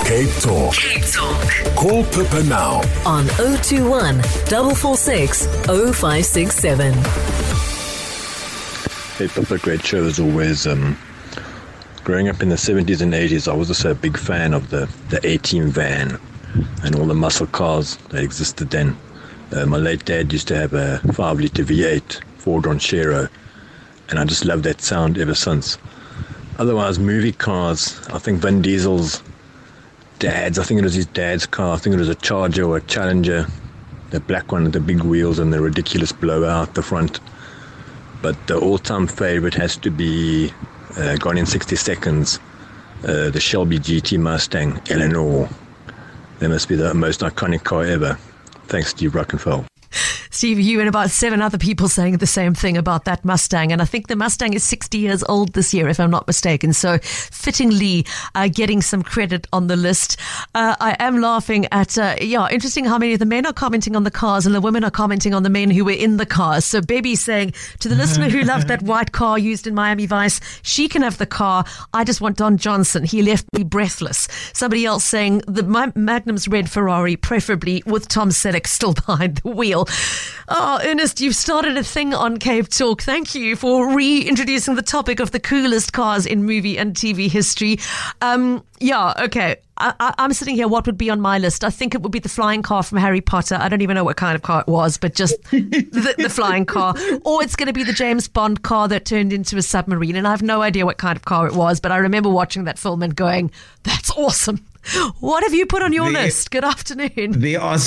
Cape Talk. Cape Talk. Call Pippa now On 021 446 0567. Hey, Pippa, great show as always. Growing up in the 70s and 80s, I was also a big fan of the A-Team van and all the muscle cars that existed then. My late dad used to have a 5-litre V8 Ford Ranchero, and I just loved that sound ever since. Otherwise, movie cars, I think Vin Diesel's dad's, I think it was his dad's car, I think it was a Charger or a Challenger, the black one with the big wheels and the ridiculous blowout the front. But the all-time favorite has to be Gone in 60 Seconds, the Shelby GT Mustang Eleanor. That must be the most iconic car ever. Thanks, Steve Rockenfell. Steve, you and about 7 other people saying the same thing about that Mustang. And I think the Mustang is 60 years old this year, if I'm not mistaken. So fittingly getting some credit on the list. I am laughing at, interesting how many of the men are commenting on the cars and the women are commenting on the men who were in the cars. So Baby's saying, to the listener who loved that white car used in Miami Vice, she can have the car. I just want Don Johnson. He left me breathless. Somebody else saying the Magnum's red Ferrari, preferably with Tom Selleck still behind the wheel. Oh, Ernest, you've started a thing on Cape Talk. Thank you for reintroducing the topic of the coolest cars in movie and TV history. Okay. I'm sitting here. What would be on my list? I think it would be the flying car from Harry Potter. I don't even know what kind of car it was, but just the flying car. Or it's going to be the James Bond car that turned into a submarine. And I have no idea what kind of car it was, but I remember watching that film and going, that's awesome. What have you put on your list? Good afternoon. There are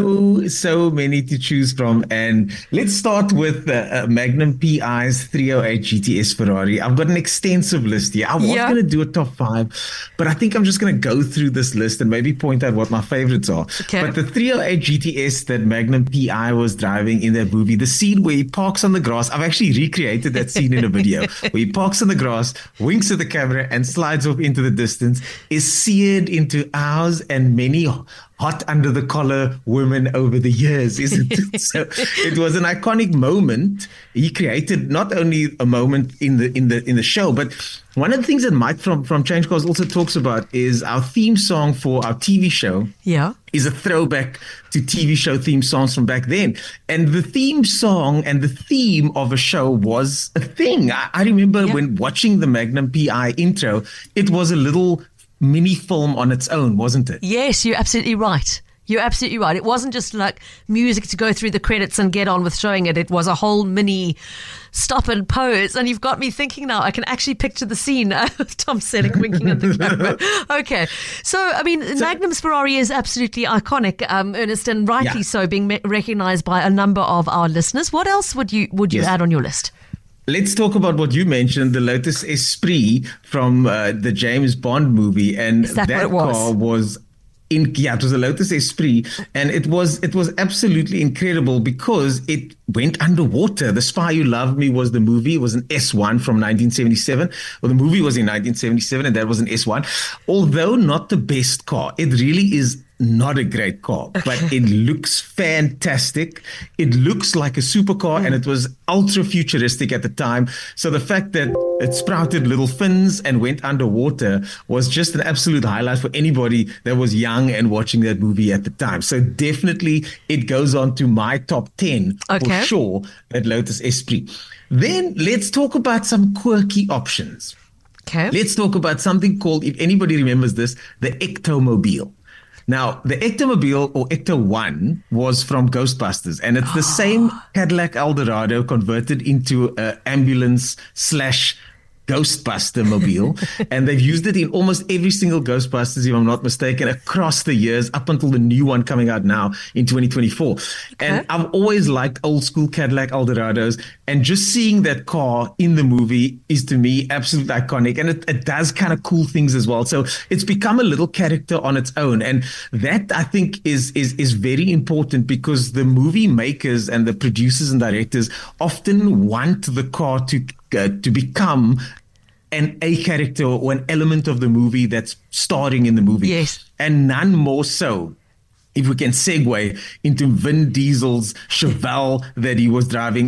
so many to choose from. And let's start with Magnum PI's 308 GTS Ferrari. I've got an extensive list here. I was going to do a top 5, but I think I'm just going to go through this list and maybe point out what my favorites are. Okay. But the 308 GTS that Magnum PI was driving in that movie, the scene where he parks on the grass, I've actually recreated that scene in a video, where he parks on the grass, winks at the camera and slides off into the distance, is seared into ours and many hot under the collar women over the years, isn't it? So it was an iconic moment. He created not only a moment in the show, but one of the things that Mike from Change Cars also talks about is our theme song for our TV show. Yeah. Is a throwback to TV show theme songs from back then. And the theme song and the theme of a show was a thing. I remember when watching the Magnum PI intro, it was a little mini film on its own, wasn't it? Yes, you're absolutely right. You're absolutely right. It wasn't just like music to go through the credits and get on with showing it. It was a whole mini stop and pose. And you've got me thinking now, I can actually picture the scene of Tom Selleck winking at the camera. Okay. So, I mean, Magnum's Ferrari is absolutely iconic, Ernest, and rightly so, being recognized by a number of our listeners. What else would you add on your list? Let's talk about what you mentioned, the Lotus Esprit from the James Bond movie. And that car was... it was a Lotus Esprit, and it was absolutely incredible because it went underwater. The Spy Who Loved Me was the movie. It was an S1 from 1977. Well, the movie was in 1977, and that was an S1. Although not the best car, it really is not a great car, but it looks fantastic. It looks like a supercar, and it was ultra futuristic at the time. So the fact that it sprouted little fins and went underwater was just an absolute highlight for anybody that was young and watching that movie at the time. So definitely it goes on to my top 10 for sure, that Lotus Esprit. Then let's talk about some quirky options. Okay. Let's talk about something called, if anybody remembers this, the Ectomobile. Now, the Ectomobile, or Ecto-1, was from Ghostbusters, and it's the same Cadillac Eldorado converted into an ambulance / Ghostbuster mobile, and they've used it in almost every single Ghostbusters, if I'm not mistaken, across the years up until the new one coming out now in 2024. Okay. And I've always liked old school Cadillac Eldorados, and just seeing that car in the movie is to me absolutely iconic, and it does kind of cool things as well. So it's become a little character on its own, and that I think is very important because the movie makers and the producers and directors often want the car to become a character or an element of the movie that's starring in the movie. Yes. And none more so if we can segue into Vin Diesel's Chevelle that he was driving,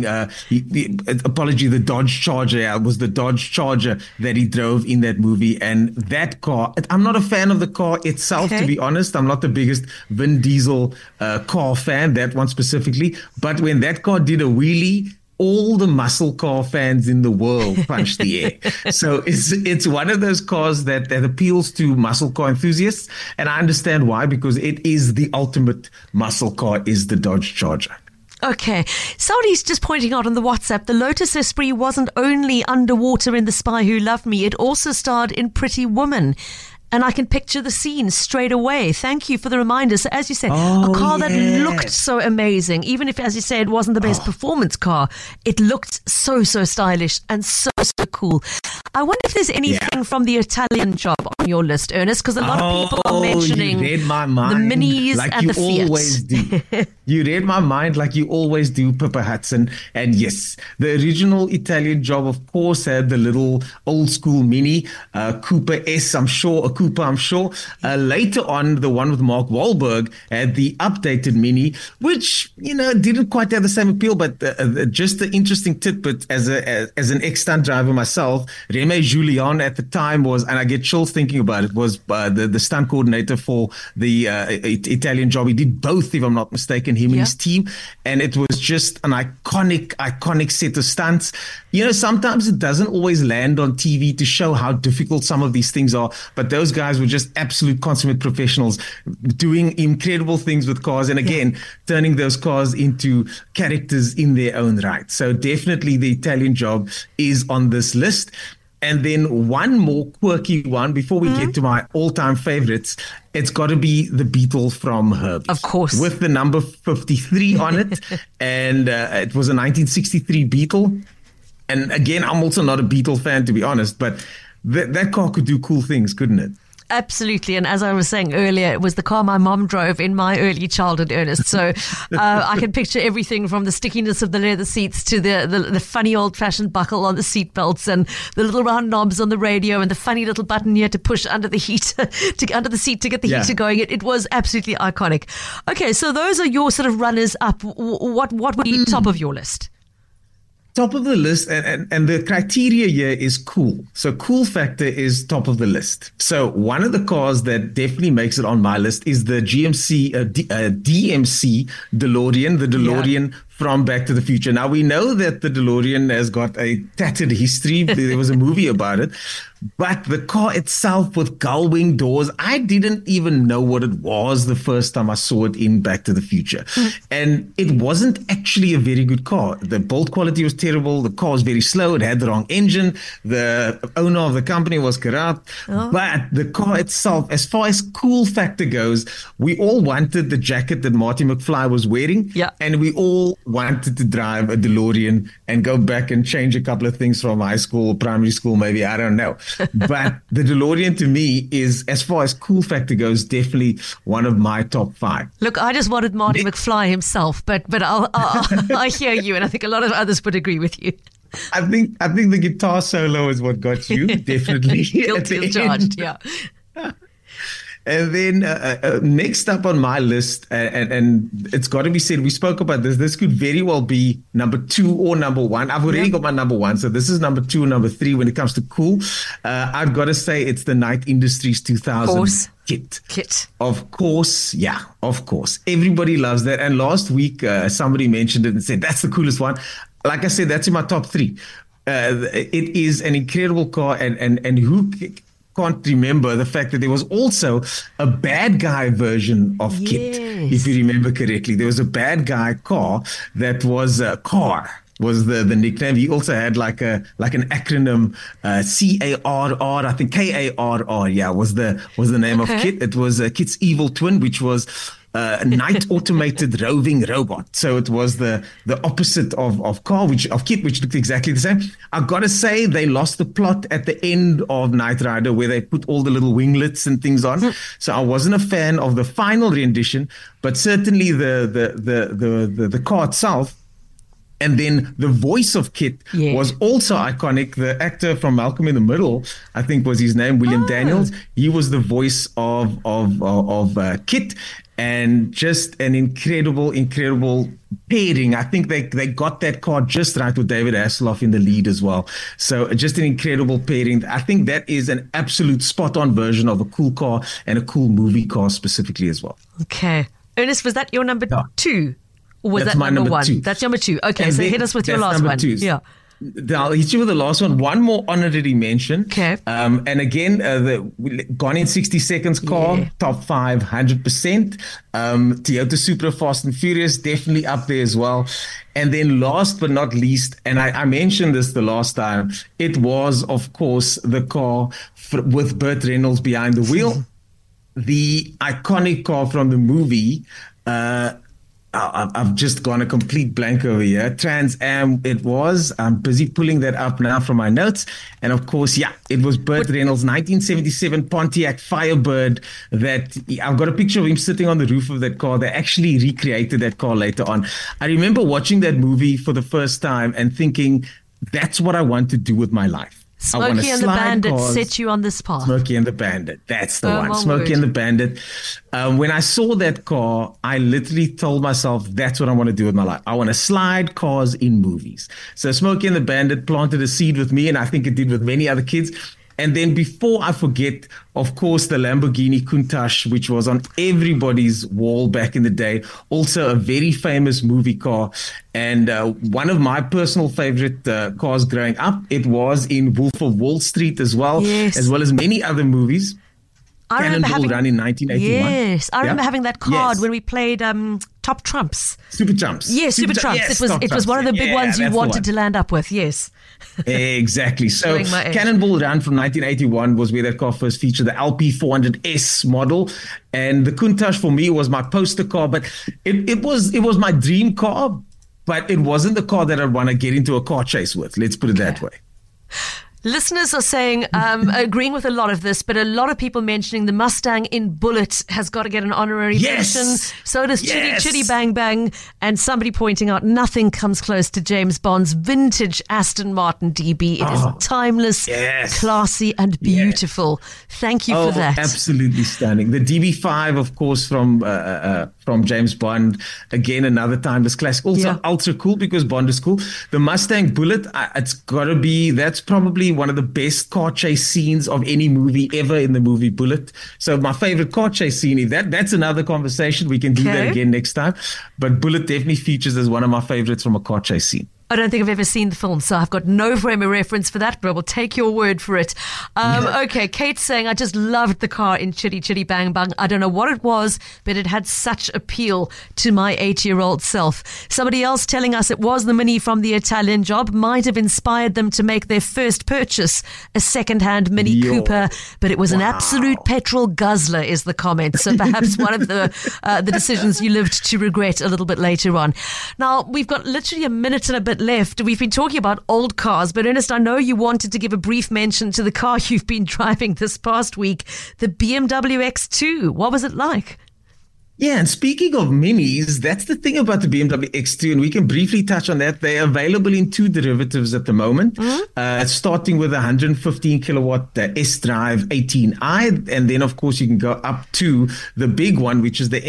the Dodge Charger. It was the Dodge Charger that he drove in that movie. And that car, I'm not a fan of the car itself, to be honest. I'm not the biggest Vin Diesel car fan, that one specifically. But when that car did a wheelie, all the muscle car fans in the world punched the air. So it's one of those cars that appeals to muscle car enthusiasts. And I understand why, because it is the ultimate muscle car, is the Dodge Charger. Okay. Somebody's just pointing out on the WhatsApp, the Lotus Esprit wasn't only underwater in The Spy Who Loved Me, it also starred in Pretty Woman. And I can picture the scene straight away. Thank you for the reminder. So as you said, a car that looked so amazing, even if, as you say, it wasn't the best performance car, it looked so stylish and so cool. I wonder if there's anything from the Italian Job on your list, Ernest, because a lot of people are mentioning you read my mind the Minis like and you the Fiat. Always do. You read my mind like you always do, Pippa Hudson. And yes, the original Italian Job, of course, had the little old school Mini, Cooper S, I'm sure. Later on, the one with Mark Wahlberg had the updated Mini, which, didn't quite have the same appeal, but just an interesting tidbit as an ex-stunt driver myself, Remy Julien at the time was, and I get chills thinking about it, was the stunt coordinator for the Italian Job. He did both, if I'm not mistaken, him and his team, and it was just an iconic set of stunts. Sometimes it doesn't always land on TV to show how difficult some of these things are, but those guys were just absolute consummate professionals doing incredible things with cars, and again, turning those cars into characters in their own right. So definitely the Italian Job is on this list. And then one more quirky one before we get to my all-time favorites. It's got to be the Beetle from Herbie. Of course. With the number 53 on it. And it was a 1963 Beetle. And again, I'm also not a Beetle fan, to be honest, but that car could do cool things, couldn't it? Absolutely. And as I was saying earlier, it was the car my mom drove in my early childhood, Ernest. So I can picture everything from the stickiness of the leather seats to the funny old-fashioned buckle on the seat belts and the little round knobs on the radio and the funny little button you had to push under the heater, under the seat to get the heater going. It was absolutely iconic. Okay, so those are your sort of runners-up. What would be top of your list? Top of the list, and the criteria here is cool. So cool factor is top of the list. So one of the cars that definitely makes it on my list is the DMC DeLorean, the DeLorean from Back to the Future. Now, we know that the DeLorean has got a tattered history. There was a movie about it. But the car itself with gull-wing doors, I didn't even know what it was the first time I saw it in Back to the Future. And it wasn't actually a very good car. The build quality was terrible. The car was very slow. It had the wrong engine. The owner of the company was corrupt. But the car itself, as far as cool factor goes, we all wanted the jacket that Marty McFly was wearing. Yeah. And we all wanted to drive a DeLorean and go back and change a couple of things from high school or primary school, maybe, I don't know. But the DeLorean to me is, as far as cool factor goes, definitely one of my top 5. Look, I just wanted Marty McFly himself, but I hear you, and I think a lot of others would agree with you. I think the guitar solo is what got you, definitely. Guilty as charged, yeah. And then next up on my list, and it's got to be said, we spoke about this. This could very well be number 2 or number 1. I've already got my number 1, so this is number 2 or number 3 when it comes to cool. I've got to say it's the Knight Industries 2000 kit. Of course, yeah, of course. Everybody loves that. And last week, somebody mentioned it and said, that's the coolest one. Like I said, that's in my top 3. It is an incredible car, and who can't remember the fact that there was also a bad guy version of Kit, if you remember correctly. There was a bad guy car that was Car was the nickname. He also had like an acronym, CARR, I think KARR, was the name of Kit. It was Kit's evil twin, which was Knight Automated Roving Robot. So it was the opposite of Kit, which looked exactly the same. I've got to say, they lost the plot at the end of Knight Rider, where they put all the little winglets and things on. So I wasn't a fan of the final rendition, but certainly the car itself And then the voice of Kit was also iconic. The actor from Malcolm in the Middle, I think was his name, William Daniels. He was the voice of Kit, and just an incredible pairing. I think they got that car just right with David Hasselhoff in the lead as well. So just an incredible pairing. I think that is an absolute spot-on version of a cool car and a cool movie car specifically as well. Okay. Ernest, was that your number two? Or was That's that my number number one? two. That's number two. Okay, And so then- hit us with your that's last number one. two. Yeah. I'll hit you with the last one. One more honorary mention. Okay. And again, the Gone in 60 Seconds car, top 5, 100%. Toyota Supra Fast and Furious, definitely up there as well. And then last but not least, and I mentioned this the last time, it was, of course, the car with Burt Reynolds behind the wheel. The iconic car from the movie, I've just gone a complete blank over here. Trans Am it was. I'm busy pulling that up now from my notes. And of course, it was Burt Reynolds' 1977 Pontiac Firebird that I've got a picture of him sitting on the roof of that car. They actually recreated that car later on. I remember watching that movie for the first time and thinking, that's what I want to do with my life. Smokey and the Bandit set you on this path. Smokey and the Bandit. That's the one. My Smokey word. and the Bandit. When I saw that car, I literally told myself, that's what I want to do with my life. I want to slide cars in movies. So Smokey and the Bandit planted a seed with me, and I think it did with many other kids. And then before I forget, of course, the Lamborghini Countach, which was on everybody's wall back in the day, also a very famous movie car. And one of my personal favorite cars growing up, it was in Wolf of Wall Street as well, as well as many other movies. I remember Cannonball Run in 1981. Yes, I remember having that card Yes. when we played Top Trumps. Super Trumps. Yes, Super Trumps. Yes, it Top was one of the big ones you that's the wanted one. to land up with. Yes. Exactly. So Showing my age. Cannonball Run from 1981 was where that car first featured, the LP400S model. And the Countach for me was my poster car, but it was my dream car, but it wasn't the car that I'd want to get into a car chase with. Let's put it that way. Listeners are saying, agreeing with a lot of this, but a lot of people mentioning the Mustang in Bullet has got to get an honorary Yes. mention. So does Yes. Chitty Bang Bang. And somebody pointing out nothing comes close to James Bond's vintage Aston Martin DB. It is timeless, Yes. classy, and beautiful. Thank you for that. Absolutely stunning. The DB5, of course, from James Bond. Again, another timeless classic. Also ultra cool because Bond is cool. The Mustang Bullet, it's got to be, that's probably one of the best car chase scenes of any movie ever in the movie Bullet. So my favorite car chase scene, that's another conversation. We can do that again next time. But Bullet definitely features as one of my favorites from a car chase scene. I don't think I've ever seen the film, so I've got no frame of reference for that, but I will take your word for it. Okay, Kate's saying, I just loved the car in Chitty Chitty Bang Bang. I don't know what it was, but it had such appeal to my 8-year-old self. Somebody else telling us it was the Mini from the Italian Job, might have inspired them to make their first purchase, a second-hand Mini Cooper, but it was an absolute petrol guzzler, is the comment. So perhaps one of the decisions you lived to regret a little bit later on. Now, we've got literally a minute and a bit left. We've been talking about old cars, but Ernest, I know you wanted to give a brief mention to the car you've been driving this past week, the BMW X2. What was it like? Yeah, and speaking of minis, that's the thing about the BMW X2, and we can briefly touch on that. They're available in 2 derivatives at the moment, starting with a 115 kilowatt S-Drive 18i, and then, of course, you can go up to the big one, which is the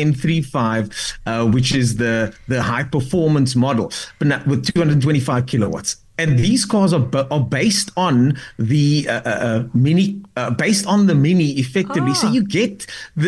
M35, which is the high-performance model, but not, with 225 kilowatts. And these cars are based on the Mini, based on the Mini, effectively. So you get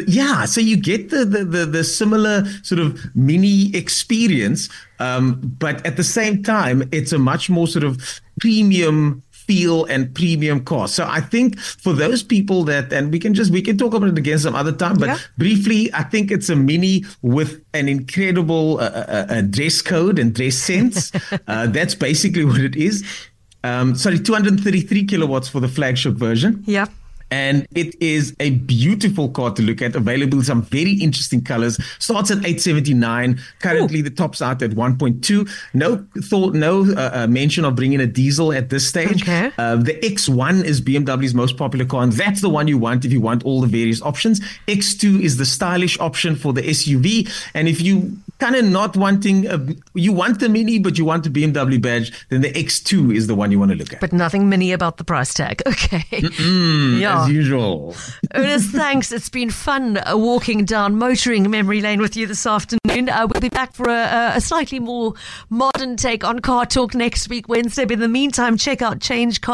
the similar sort of Mini experience, but at the same time, it's a much more sort of premium feel and premium car. So I think for those people that, and we can talk about it again some other time, but briefly, I think it's a Mini with an incredible dress code and dress sense. That's basically what it is. 233 kilowatts for the flagship version. Yeah. And it is a beautiful car to look at, available in some very interesting colors. Starts at 879. Currently, the top's out at 1.2. No mention of bringing a diesel at this stage. Okay. The X1 is BMW's most popular car, and that's the one you want if you want all the various options. X2 is the stylish option for the SUV. And if you kind of not wanting, you want the Mini, but you want the BMW badge, then the X2 is the one you want to look at. But nothing mini about the price tag. Okay. As usual. Ernest, thanks. It's been fun walking down motoring memory lane with you this afternoon. We'll be back for a slightly more modern take on Car Talk next week, Wednesday. But in the meantime, check out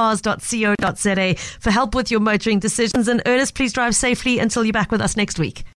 changecars.co.za for help with your motoring decisions. And Ernest, please drive safely until you're back with us next week.